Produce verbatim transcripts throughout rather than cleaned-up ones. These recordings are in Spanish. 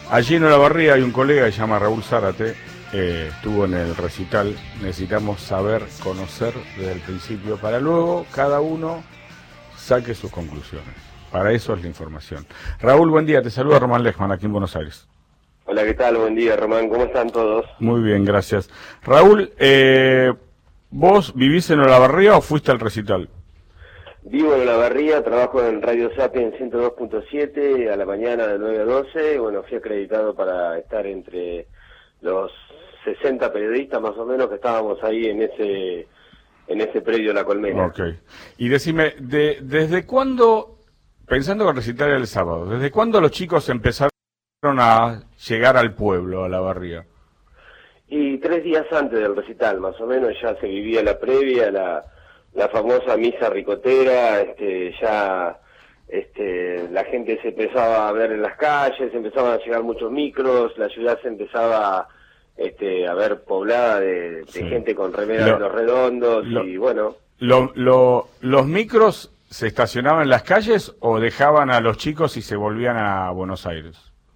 Allí en Olavarría hay un colega que se llama Raúl Zárate, eh, estuvo en el recital. Necesitamos saber, conocer desde el principio, para luego cada uno saque sus conclusiones. Para eso es la información. Raúl, buen día, te saluda Román Lechman aquí en Buenos Aires. Hola, ¿qué tal? Buen día, Román, ¿cómo están todos? Muy bien, gracias. Raúl, eh, ¿vos vivís en Olavarría o fuiste al recital? Vivo en Olavarría, trabajo en Radio Sapiens ciento dos punto siete a la mañana de nueve a doce. Bueno, fui acreditado para estar entre los sesenta periodistas más o menos que estábamos ahí en ese en ese predio La Colmena. Ok. Y decime, de, ¿desde cuándo, pensando que el recital era el sábado, desde cuándo los chicos empezaron a llegar al pueblo, a Olavarría? Y tres días antes del recital, más o menos, ya se vivía la previa, la... la famosa misa ricotera, este, ya este, la gente se empezaba a ver en las calles, empezaban a llegar muchos micros, la ciudad se empezaba este, a ver poblada de, de sí. gente con remeras de los redondos lo, y bueno. Lo, lo, ¿Los micros se estacionaban en las calles o dejaban a los chicos y se volvían a Buenos Aires?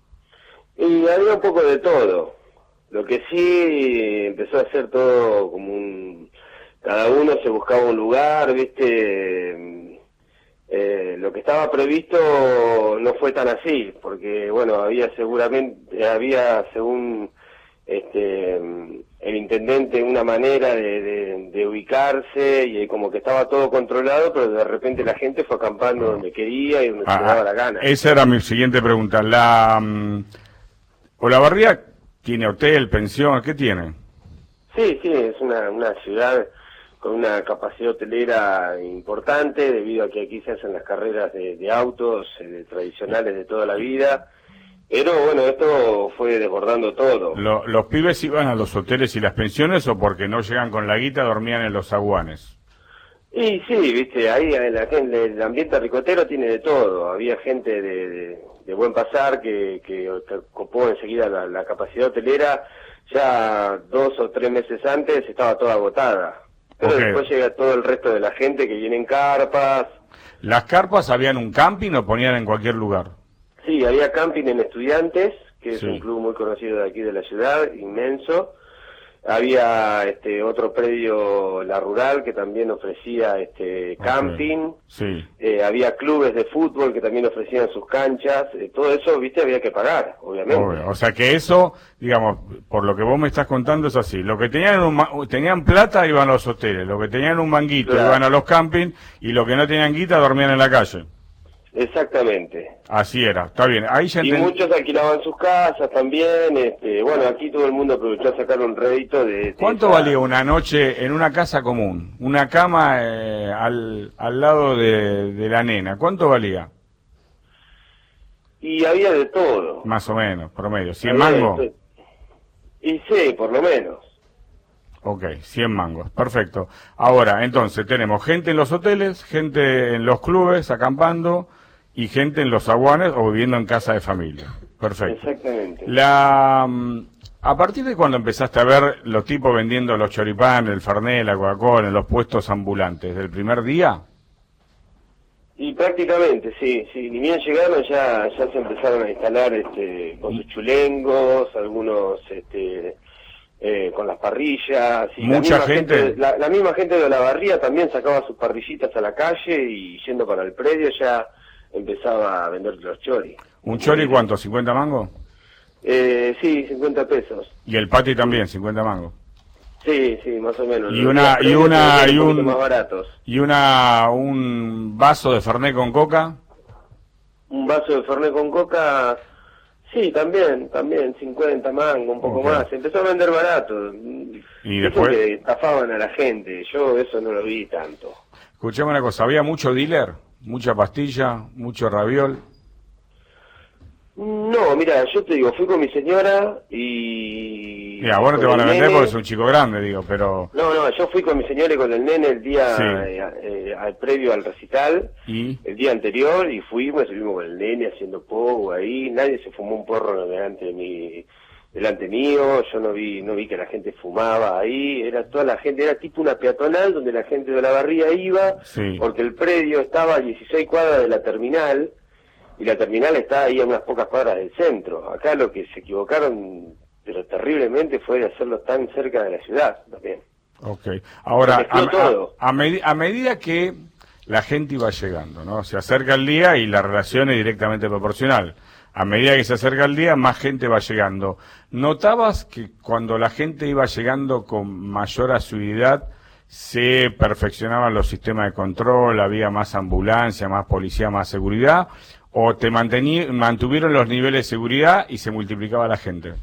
Y había un poco de todo. Lo que sí empezó a ser todo como un... cada uno se buscaba un lugar, viste, eh, lo que estaba previsto no fue tan así, porque bueno, había seguramente, había según este el intendente una manera de, de, de ubicarse y como que estaba todo controlado, pero de repente la gente fue acampando donde quería y donde ah, se daba la gana. Esa era mi siguiente pregunta. La um, Olavarría tiene hotel, pensión, ¿qué tiene? Sí, sí, es una, una ciudad con una capacidad hotelera importante, debido a que aquí se hacen las carreras de, de autos eh, tradicionales de toda la vida, pero bueno, esto fue desbordando todo. Lo, ¿Los pibes iban a los hoteles y las pensiones o porque no llegan con la guita dormían en los zaguanes? Y sí, viste, ahí en la, en el ambiente ricotero tiene de todo, había gente de, de, de buen pasar que, que, que copó enseguida la, la capacidad hotelera, ya dos o tres meses antes estaba toda agotada. Pero okay. Después llega todo el resto de la gente que viene en carpas. ¿Las carpas habían un camping o ponían en cualquier lugar? Sí, había camping en Estudiantes, que sí. es un club muy conocido de aquí de la ciudad, inmenso. Había este otro predio, La Rural, que también ofrecía este camping. Okay. Sí. Eh, había clubes de fútbol que también ofrecían sus canchas. Eh, todo eso, viste, había que pagar, obviamente. Obvio. O sea que eso, digamos, por lo que vos me estás contando es así. Lo que tenían un, tenían plata iban a los hoteles, lo que tenían un manguito claro. iban a los campings y lo que no tenían guita dormían en la calle. Exactamente. Así era, está bien. Ahí ya y enten... muchos alquilaban sus casas también, este, bueno, aquí todo el mundo aprovechó a sacar un rédito de... de ¿Cuánto esa... valía una noche en una casa común? Una cama eh, al, al lado de, de la nena, ¿cuánto valía? Y había de todo. Más o menos, promedio, ¿cien mangos? De... Y sí, por lo menos. Ok, cien mangos, perfecto. Ahora, entonces, tenemos gente en los hoteles, gente en los clubes acampando y gente en los zaguanes o viviendo en casa de familia. Perfecto. Exactamente. La, ¿A partir de cuando empezaste a ver los tipos vendiendo los choripanes, el fernet, la Coca-Cola en los puestos ambulantes? ¿Del primer día? Y prácticamente, sí, sí. Ni bien llegaron ya, ya se empezaron a instalar este, con sus chulengos, algunos... este Eh, con las parrillas y mucha la gente, gente la, la misma gente de Olavarría también sacaba sus parrillitas a la calle y yendo para el predio ya empezaba a vender los choris. ¿Un chori cuánto? ¿cincuenta mangos? Eh, sí, cincuenta pesos. ¿Y el pati también, cincuenta mangos? Sí, sí, más o menos. Y una y una y un más baratos. Y una un vaso de fernet con coca. Un vaso de fernet con coca. Sí, también, también, cincuenta mangos, un poco okay. más. Empezó a vender barato. Y después que estafaban a la gente. Yo eso no lo vi tanto. Escuchame una cosa, ¿había mucho dealer? ¿Mucha pastilla? ¿Mucho raviol? No, mira, yo te digo, fui con mi señora y... Mira, vos no te van a vender porque es un chico grande, digo, pero... No, no, yo fui con mi señora y con el nene el día sí. eh, eh, al previo al recital, ¿y? El día anterior, y fuimos, estuvimos con el nene haciendo pogo ahí, nadie se fumó un porro delante de mi, delante mío, yo no vi, no vi que la gente fumaba ahí, era toda la gente, era tipo una peatonal donde la gente de Olavarría iba, sí. porque el predio estaba a dieciséis cuadras de la terminal, y la terminal está ahí a unas pocas cuadras del centro. Acá lo que se equivocaron, pero terriblemente, fue de hacerlo tan cerca de la ciudad también. Ok, ahora, a, todo. a, a, med a medida que la gente iba llegando, ¿no? Se acerca el día y la relación es directamente proporcional. A medida que se acerca el día, más gente va llegando. ¿Notabas que cuando la gente iba llegando con mayor asiduidad, se perfeccionaban los sistemas de control, había más ambulancia, más policía, más seguridad? ¿O te mantuvieron los niveles de seguridad y se multiplicaba la gente?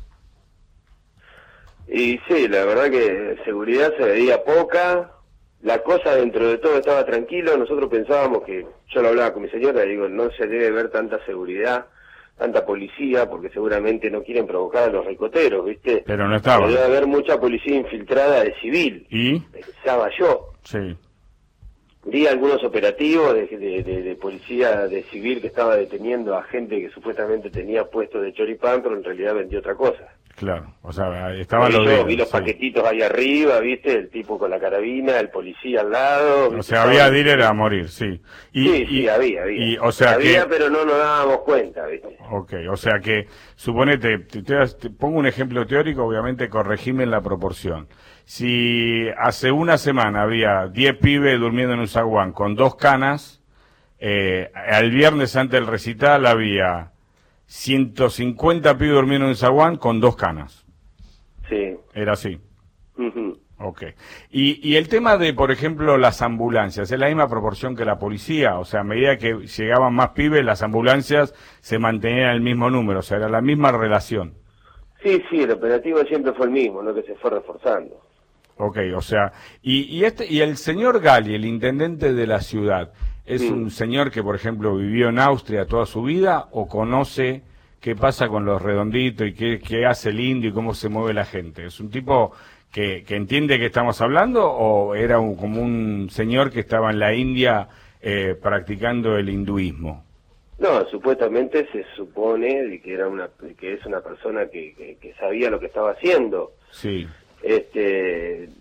Y sí, la verdad que seguridad se veía poca. La cosa dentro de todo estaba tranquilo. Nosotros pensábamos que, yo lo hablaba con mi señora, digo, no se debe ver tanta seguridad, tanta policía, porque seguramente no quieren provocar a los ricoteros, ¿viste? Pero no estaba. Debe haber mucha policía infiltrada de civil. ¿Y? Pensaba yo. Sí. Vi algunos operativos de, de, de, de policía de civil que estaba deteniendo a gente que supuestamente tenía puesto de choripán, pero en realidad vendió otra cosa. Claro, o sea, estaban los los... Vi los sí. paquetitos ahí arriba, ¿viste? El tipo con la carabina, el policía al lado. O sea, había dealer a morir, sí. Y, sí, sí, y, había, había. Y, o sea había, que... pero no nos dábamos cuenta, ¿viste? Ok, o sea que, suponete, te, te, te pongo un ejemplo teórico, obviamente corregime en la proporción. Si hace una semana había diez pibes durmiendo en un zaguán con dos canas, eh, al viernes antes del recital había ciento cincuenta pibes durmiendo en un zaguán con dos canas. Sí. Era así. Uh-huh. Ok. Y, y el tema de, por ejemplo, las ambulancias, ¿es la misma proporción que la policía? O sea, a medida que llegaban más pibes, las ambulancias se mantenían el mismo número, o sea, era la misma relación. Sí, sí, el operativo siempre fue el mismo, no que se fue reforzando. Ok, o sea, y, y este y el señor Gali, el intendente de la ciudad, ¿es sí. un señor que, por ejemplo, vivió en Austria toda su vida o conoce qué pasa con los redonditos y qué, qué hace el indio y cómo se mueve la gente? ¿Es un tipo que, que entiende que estamos hablando o era un, como un señor que estaba en la India eh, practicando el hinduismo? No, supuestamente se supone de que era una que es una persona que, que, que sabía lo que estaba haciendo. Sí. Este,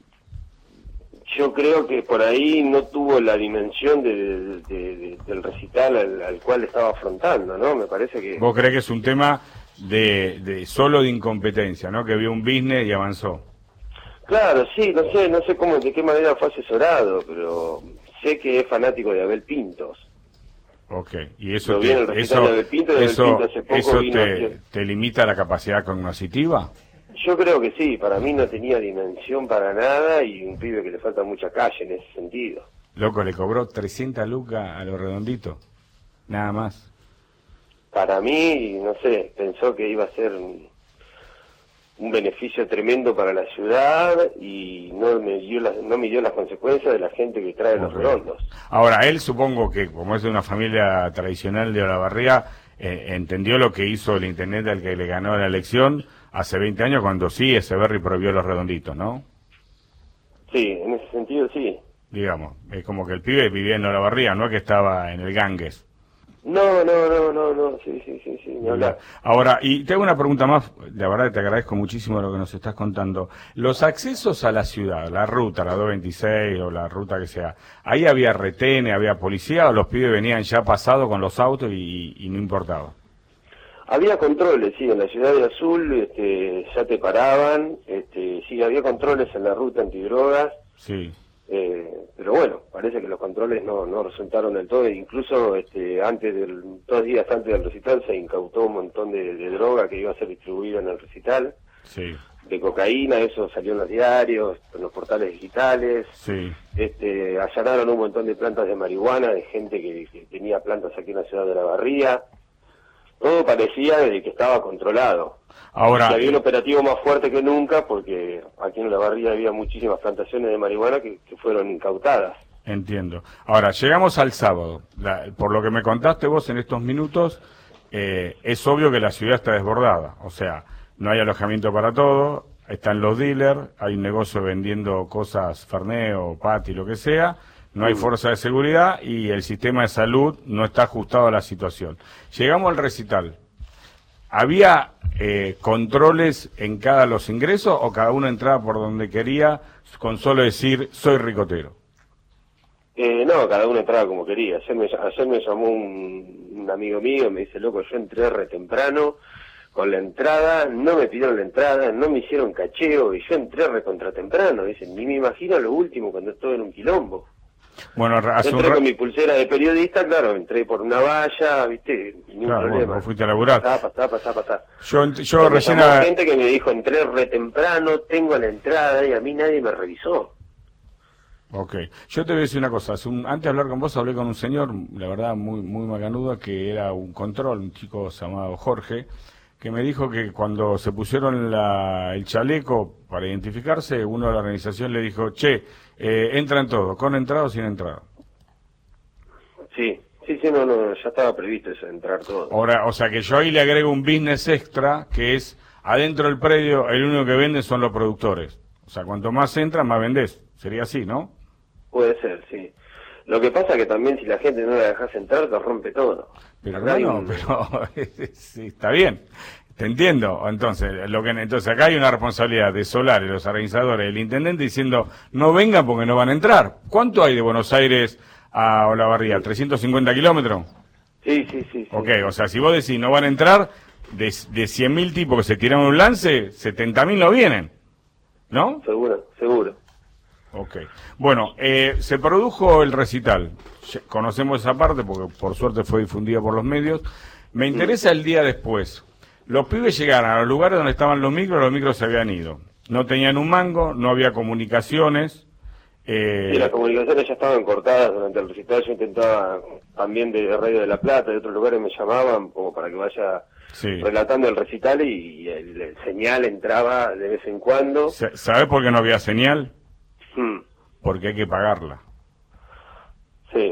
yo creo que por ahí no tuvo la dimensión de, de, de, del recital al, al cual estaba afrontando, ¿no? Me parece que... ¿Vos creés que es un tema de, de solo de incompetencia, ¿no? Que vio un business y avanzó. Claro, sí, no sé, no sé cómo, de qué manera fue asesorado, pero sé que es fanático de Abel Pintos. Ok, y eso te, te, eso, de Pinto, de eso, Pinto hace poco eso vino te, te limita la capacidad cognitiva. Yo creo que sí, para mí no tenía dimensión para nada y un pibe que le falta mucha calle en ese sentido. Loco, le cobró trescientas lucas a los redonditos, nada más. Para mí, no sé, pensó que iba a ser un, un beneficio tremendo para la ciudad y no midió las, no midió las consecuencias de la gente que trae okay. los redondos. Ahora, él supongo que, como es de una familia tradicional de Olavarría, eh, entendió lo que hizo el intendente al que le ganó la elección hace veinte años, cuando sí, Echeverri prohibió los redonditos, ¿no? Sí, en ese sentido sí. Digamos, es como que el pibe vivía en Olavarría, no es que estaba en el Ganges. No, no, no, no, no, sí, sí, sí, sí, ni hablar. Ahora, y te hago una pregunta más, la verdad que te agradezco muchísimo lo que nos estás contando. Los accesos a la ciudad, la ruta, la doscientos veintiséis o la ruta que sea, ¿ahí había retenes, había policía o los pibes venían ya pasados con los autos y, y no importaba? Había controles, sí, en la ciudad de Azul este, ya te paraban, este, sí, había controles en la ruta antidrogas. Sí. Eh, pero bueno, parece que los controles no, no resultaron del todo, incluso este, antes del, dos días antes del recital se incautó un montón de, de droga que iba a ser distribuida en el recital, sí. de cocaína, eso salió en los diarios, en los portales digitales, sí. este, allanaron un montón de plantas de marihuana, de gente que, que tenía plantas aquí en la ciudad de Olavarría, todo parecía de que estaba controlado. Ahora, y había un operativo más fuerte que nunca porque aquí en Olavarría había muchísimas plantaciones de marihuana que, que fueron incautadas. Entiendo. Ahora, llegamos al sábado. La, por lo que me contaste vos en estos minutos, eh, es obvio que la ciudad está desbordada. O sea, no hay alojamiento para todo, están los dealers, hay un negocio vendiendo cosas, Fernet o Pati, lo que sea, no hay fuerza de seguridad y el sistema de salud no está ajustado a la situación. Llegamos al recital. ¿Había eh, controles en cada los ingresos o cada uno entraba por donde quería con solo decir soy ricotero? Eh, no, cada uno entraba como quería. Ayer me, ayer me llamó un, un amigo mío, me dice, loco, yo entré re temprano con la entrada, no me pidieron la entrada, no me hicieron cacheo, y yo entré re contra temprano. Dicen, ni me imagino lo último cuando estoy en un quilombo. Bueno, hace entré un con mi pulsera de periodista, claro, entré por una valla, viste, ningún claro, problema. Bueno, vos fuiste a laburar. Pasá, pasá, pasá, pasá. Yo, yo recién... Hay gente que me dijo, entré re temprano, tengo la entrada, y a mí nadie me revisó. Ok, yo te voy a decir una cosa, un, antes de hablar con vos hablé con un señor, la verdad muy muy macanudo, que era un control, un chico llamado Jorge, que me dijo que cuando se pusieron la, el chaleco para identificarse, uno de la organización le dijo, che, eh, entran todos, con entrada o sin entrada. Sí, sí, sí, no, no, ya estaba previsto eso, entrar todo. Ahora, o sea que yo ahí le agrego un business extra, que es, adentro del predio, el único que vende son los productores. O sea, cuanto más entran, más vendés. Sería así, ¿no? Puede ser, sí. Lo que pasa que también si la gente no la dejas entrar, te rompe todo. Pero no, no, pero sí, está bien, te entiendo. Entonces, lo que entonces acá hay una responsabilidad de Solar y los organizadores, el intendente diciendo, no vengan porque no van a entrar. ¿Cuánto hay de Buenos Aires a Olavarría? ¿trescientos cincuenta kilómetros? Sí, sí, sí, sí. Ok, o sea, si vos decís no van a entrar, de, de cien mil tipos que se tiraron un lance, setenta mil no vienen, ¿no? Seguro, seguro. Ok. Bueno, eh, se produjo el recital. Conocemos esa parte porque por suerte fue difundida por los medios. Me interesa el día después. Los pibes llegaron a los lugares donde estaban los micros, los micros se habían ido. No tenían un mango, no había comunicaciones. Eh... Sí, las comunicaciones ya estaban cortadas durante el recital. Yo intentaba también de Radio de la Plata, de otros lugares me llamaban como para que vaya sí. relatando el recital y el, el señal entraba de vez en cuando. ¿Sabes por qué no había señal? Hmm. Porque hay que pagarla. Sí.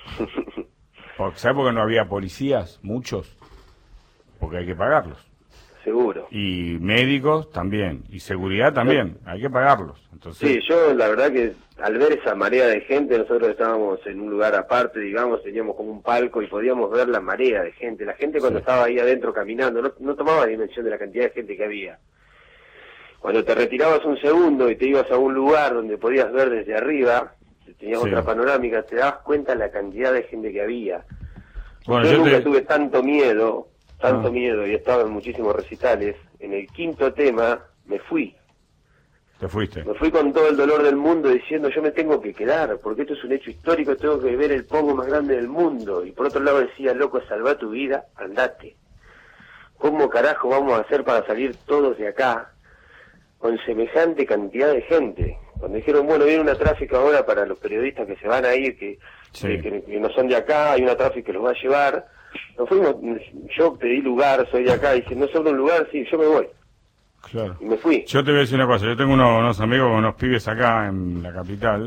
¿Sabes por qué no había policías? Muchos. Porque hay que pagarlos. Seguro. Y médicos también. Y seguridad también. Sí. Hay que pagarlos. Entonces... Sí, yo la verdad que al ver esa marea de gente, nosotros estábamos en un lugar aparte, digamos, teníamos como un palco y podíamos ver la marea de gente. La gente cuando sí. estaba ahí adentro caminando, no, no tomaba dimensión de la cantidad de gente que había. Cuando te retirabas un segundo y te ibas a un lugar donde podías ver desde arriba, tenías sí. otra panorámica, te dabas cuenta la cantidad de gente que había. Bueno, yo, yo nunca te... tuve tanto miedo, tanto ah. miedo, y estaba en muchísimos recitales. En el quinto tema me fui. ¿Te fuiste? Me fui con todo el dolor del mundo diciendo yo me tengo que quedar, porque esto es un hecho histórico, tengo que ver el pogo más grande del mundo. Y por otro lado decía, loco, salva tu vida, andate. ¿Cómo carajo vamos a hacer para salir todos de acá con semejante cantidad de gente? Cuando dijeron, bueno, viene una tráfico ahora para los periodistas que se van a ir, que, sí. que, que, que no son de acá, hay una tráfico que los va a llevar. Nos fuimos, yo pedí lugar, soy de acá, dije, no sobra un lugar, sí, yo me voy. Claro. Y me fui. Yo te voy a decir una cosa, yo tengo unos, unos amigos, unos pibes acá en la capital,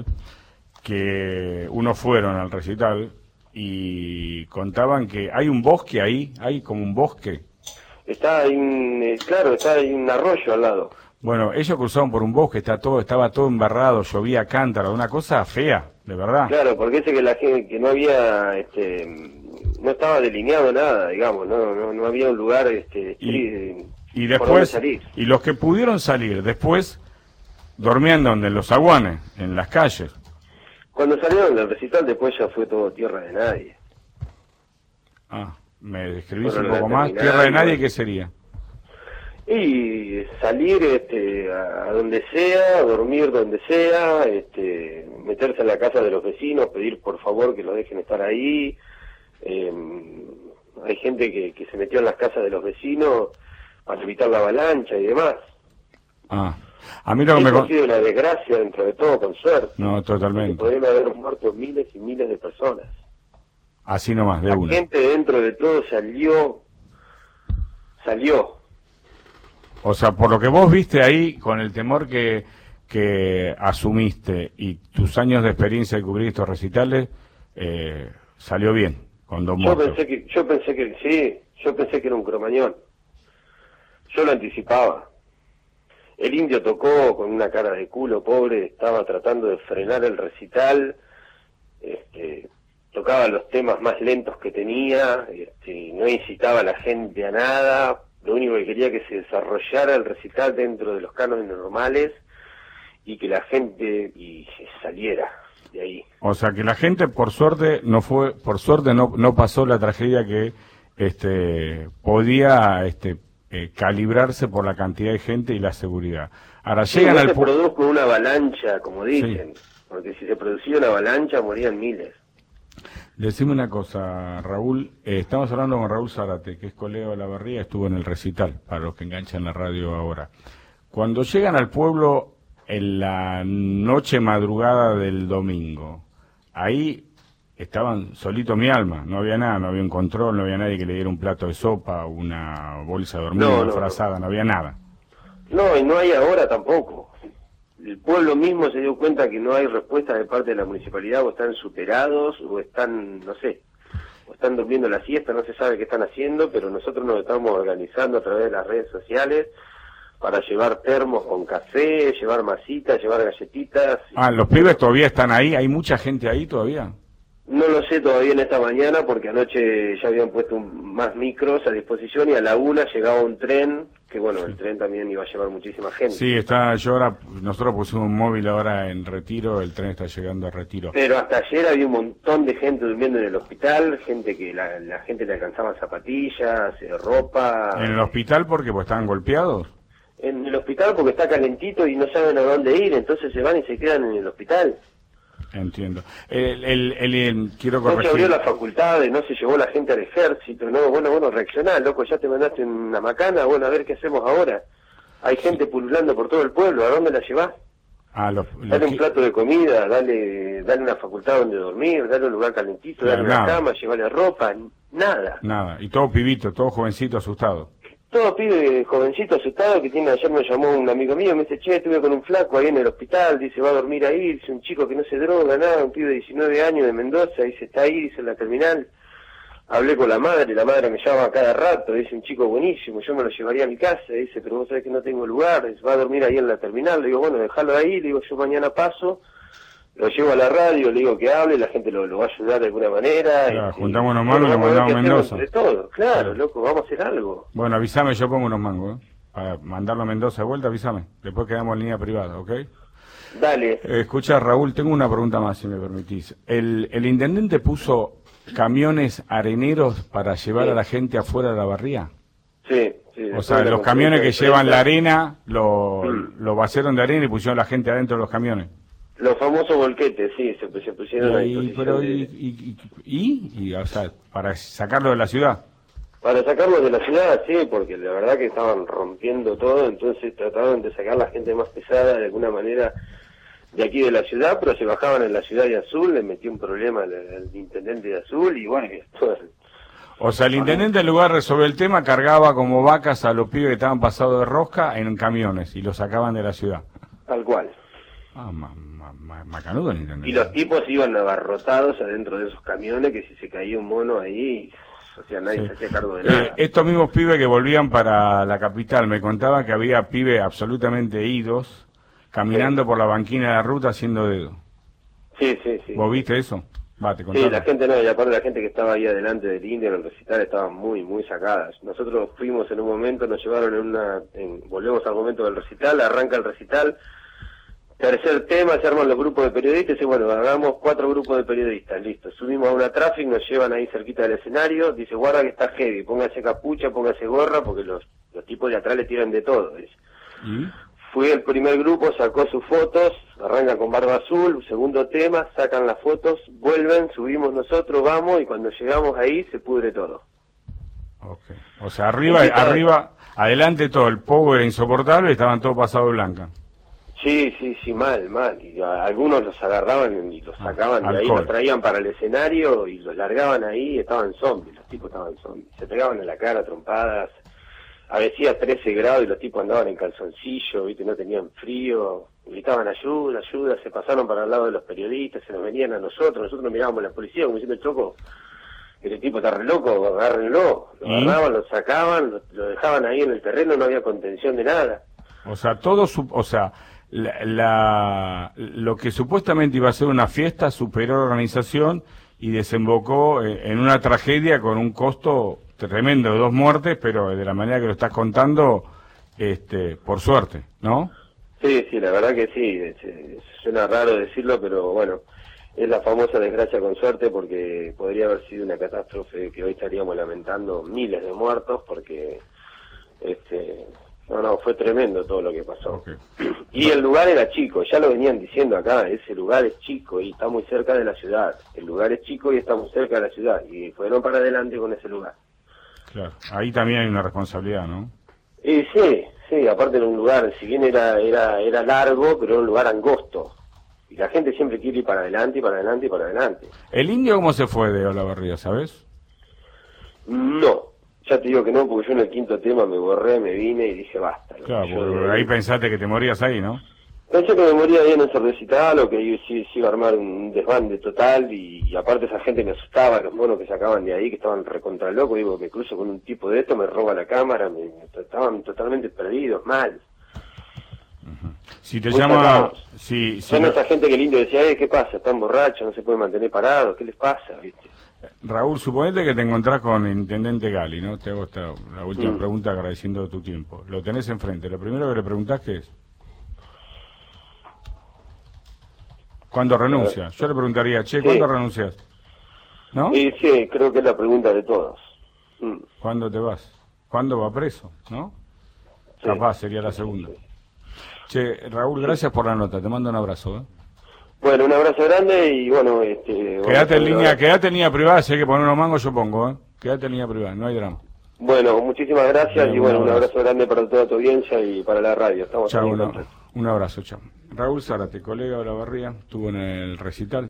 que unos fueron al recital y contaban que hay un bosque ahí, hay como un bosque. Está ahí, un, claro, está ahí un arroyo al lado. Bueno, ellos cruzaron por un bosque, está todo, estaba todo embarrado, llovía cántaro, una cosa fea, de verdad. Claro, porque ese que la gente, que no había, este, no estaba delineado nada, digamos, no, no, no había un lugar, este, y, y después, y los que pudieron salir después, dormían donde, en los zaguanes, en las calles. Cuando salieron del recital, después ya fue todo tierra de nadie. Ah, ¿me describís un poco más? ¿Tierra de nadie qué sería? Y salir este, a, a donde sea, dormir donde sea, este, meterse en la casa de los vecinos, pedir por favor que los dejen estar ahí. Eh, hay gente que, que se metió en las casas de los vecinos para evitar la avalancha y demás. Ah, a mí lo que Eso me... ha sido una desgracia dentro de todo, con suerte. No, totalmente. Podrían haber muerto miles y miles de personas. Así nomás, de la una. La gente dentro de todo salió, salió. O sea, por lo que vos viste ahí, con el temor que, que asumiste y tus años de experiencia de cubrir estos recitales, eh, salió bien, con dos yo muertos. Pensé que, yo pensé que, sí, yo pensé que era un cromañón. Yo lo anticipaba. El indio tocó con una cara de culo, pobre, estaba tratando de frenar el recital, este, tocaba los temas más lentos que tenía, este, no incitaba a la gente a nada. Lo único que quería que se desarrollara el recital dentro de los cánones normales y que la gente y saliera. de ahí. O sea que la gente, por suerte, no fue, por suerte no, no pasó la tragedia que este podía este eh, calibrarse por la cantidad de gente y la seguridad. Ahora sí, llegan no al se pu- produjo una avalancha, como dicen, Sí. porque si se producía una avalancha morían miles. Decime una cosa, Raúl, eh, estamos hablando con Raúl Zárate, que es colega de la Barría, estuvo en el recital, para los que enganchan la radio ahora. Cuando llegan al pueblo en la noche madrugada del domingo, ahí estaban solito mi alma, no había nada, no había un control, no había nadie que le diera un plato de sopa, una bolsa de dormir, No, una no, frazada, no. no había nada. No, y no hay ahora tampoco. El pueblo mismo se dio cuenta que no hay respuesta de parte de la municipalidad, o están superados, o están, no sé, o están durmiendo la siesta, no se sabe qué están haciendo, pero nosotros nos estamos organizando a través de las redes sociales para llevar termos con café, llevar masitas, llevar galletitas. Ah, ¿los pibes todavía están ahí? ¿Hay mucha gente ahí todavía? No lo sé todavía en esta mañana porque anoche ya habían puesto un- más micros a disposición y a la una llegaba un tren, que bueno, el tren también iba a llevar muchísima gente. Sí, está, yo ahora, nosotros pusimos un móvil ahora en Retiro, el tren está llegando a Retiro. Pero hasta ayer había un montón de gente durmiendo en el hospital, gente que la, la gente le alcanzaba zapatillas, eh, ropa. ¿En el hospital porque pues estaban golpeados? En el hospital porque está calentito y no saben a dónde ir, entonces se van y se quedan en el hospital. Entiendo. El, el, el, el- quiero No se corregir. abrió la facultad, no se llevó la gente al ejército, no, bueno, bueno, reaccioná, loco, ya te mandaste una macana, bueno, a ver qué hacemos ahora. Hay gente pululando por todo el pueblo, ¿a dónde la llevás? Ah, los, los Dale un que- plato de comida, dale dale una facultad donde dormir, dale un lugar calentito, Claro, dale una nada. cama, llevarle ropa, nada. Nada, y todo pibito, todo jovencito asustado. Todo pibe jovencito asustado que tiene, ayer me llamó un amigo mío, me dice, che, estuve con un flaco ahí en el hospital, dice, va a dormir ahí, dice, un chico que no se droga, nada, un pibe de diecinueve años de Mendoza, dice, está ahí, dice, en la terminal. Hablé con la madre, la madre me llama cada rato, dice, un chico buenísimo, yo me lo llevaría a mi casa, dice, pero vos sabés que no tengo lugar, dice, va a dormir ahí en la terminal. Le digo, bueno, dejalo ahí, le digo, yo mañana paso, lo llevo a la radio, le digo que hable, la gente lo, lo va a ayudar de alguna manera. Claro, y- juntamos unos y, manos y lo vamos a ver mandamos qué a hacemos Mendoza. entre todos, claro, Claro. loco, vamos a hacer algo. Bueno, avísame, yo pongo unos mangos, ¿eh? Para mandarlo a Mendoza de vuelta, avísame. Después quedamos en línea privada, ¿ok? Dale. Eh, escucha, Raúl, tengo una pregunta más, si me permitís. ¿El, el intendente puso camiones areneros para llevar Sí. a la gente afuera de la barría? Sí, sí. O después sea, de la los camiones que conferencia de llevan la prensa, arena, lo, Mm. lo vaciaron de arena y pusieron la gente adentro de los camiones. Los famosos volquetes, sí, se, se pusieron a Y, disposición pero, de- y, y, y, y, o sea, para sacarlo de la ciudad. Para sacarlos de la ciudad, sí, porque la verdad que estaban rompiendo todo, entonces trataban de sacar la gente más pesada de alguna manera de aquí de la ciudad, pero se bajaban en la ciudad de Azul, le metió un problema al, al intendente de Azul y bueno, y esto- O sea, el intendente en lugar de resolver el tema cargaba como vacas a los pibes que estaban pasados de rosca en camiones y los sacaban de la ciudad. tal cual. Ah, ma, ma, ma- macanudo el intendente. Y los tipos iban abarrotados adentro de esos camiones que si se caía un mono ahí, o sea, nadie Sí. se hacía cargo de Eh, nada. estos mismos pibes que volvían para la capital me contaban que había pibes absolutamente idos caminando por la banquina de la ruta haciendo dedo. Sí, sí, sí. ¿Vos viste eso? Va, te Sí, contaba. la gente no, y aparte la gente que estaba ahí adelante del Indio en el recital estaban muy, muy sacadas. Nosotros fuimos en un momento, nos llevaron en una, en- volvemos al momento del recital, arranca el recital, tercer tema, se arman los grupos de periodistas y bueno, hagamos cuatro grupos de periodistas, listo. Subimos a una traffic, nos llevan ahí cerquita del escenario, dice, guarda que está heavy, póngase capucha, póngase gorra, porque los, los tipos de atrás le tiran de todo, dice. ¿Y? Fue el primer grupo, sacó sus fotos, arranca con barba azul, segundo tema, sacan las fotos, vuelven, subimos nosotros, vamos, y cuando llegamos ahí se pudre todo. Ok. O sea, arriba, Sí, claro. arriba, adelante todo, el pogo era insoportable, estaban todos pasados de blanca. Sí, sí, sí, mal, mal. Y a- algunos los agarraban y los Ah, sacaban de ahí, alcohol. los traían para el escenario y los largaban ahí y estaban zombies, los tipos estaban zombies. Se pegaban en la cara, trompadas. A decía trece grados y los tipos andaban en calzoncillo, viste, no tenían frío. Gritaban ayuda, ayuda, se pasaron para el lado de los periodistas, se nos venían a nosotros, nosotros mirábamos a la policía como diciendo, Choco, este tipo está re loco, agárrenlo. Lo ¿Y? agarraban, lo sacaban, lo, lo dejaban ahí en el terreno, no había contención de nada. O sea, todo, su, o sea, la, la- lo que supuestamente iba a ser una fiesta superó la organización y desembocó eh, en una tragedia con un costo tremendo de dos muertes, pero de la manera que lo estás contando, este, por suerte, ¿no? Sí, sí, la verdad que sí, es- es- suena raro decirlo, pero bueno, es la famosa desgracia con suerte, porque podría haber sido una catástrofe que hoy estaríamos lamentando miles de muertos, porque este no, no, fue tremendo todo lo que pasó. Okay. Y el lugar era chico, ya lo venían diciendo acá, ese lugar es chico y está muy cerca de la ciudad. El lugar es chico y está muy cerca de la ciudad, y fueron para adelante con ese lugar. Claro, ahí también hay una responsabilidad, ¿no? Y sí, sí, aparte era un lugar, si bien era era era largo, pero era un lugar angosto. Y la gente siempre quiere ir para adelante, y para adelante, y para adelante. ¿El indio cómo se fue de Olavarría, sabes? No, ya te digo que no, porque yo en el quinto tema me borré, me vine y dije basta. ¿no? Claro, Yo porque de- ahí pensaste que te morías ahí, ¿no? Pensé que me moría ahí en ese recital, o que iba- se, se iba a armar un desbande total, y, y aparte esa gente me asustaba, los monos que sacaban de ahí, que estaban recontra locos, digo, me cruzo con un tipo de esto, me roba la cámara, me, me- estaban totalmente perdidos, mal. Si te Muy llama... sacados. Si, si Son lo- esa gente que el indio decía, eh, ¿qué pasa? Están borrachos, no se pueden mantener parados, ¿qué les pasa? ¿Viste? Raúl, suponete que te encontrás con el intendente Gali, ¿no? Te hago esta, la última Mm. pregunta agradeciendo tu tiempo. Lo tenés enfrente. Lo primero que le preguntás, ¿qué es? ¿Cuándo renuncia? Yo le preguntaría, che, Sí. ¿cuándo renuncias? ¿No? Y sí, creo que es la pregunta de todos. Mm. ¿Cuándo te vas? ¿Cuándo va preso? ¿No? Sí. Capaz sería la segunda. Che, Raúl, gracias por la nota. Te mando un abrazo, ¿eh? Bueno, un abrazo grande y bueno, este... vamos Quédate a en ver línea, ahora. quédate en línea privada, si hay que poner unos mangos yo pongo, ¿eh? Quédate en línea privada, no hay drama. Bueno, muchísimas gracias Bien, y un bueno, un abrazo. abrazo grande para toda tu audiencia y para la radio. Estamos Chao, ahí en una- contacto. un abrazo, chao. Raúl Zárate, colega de Olavarría, estuvo en el recital.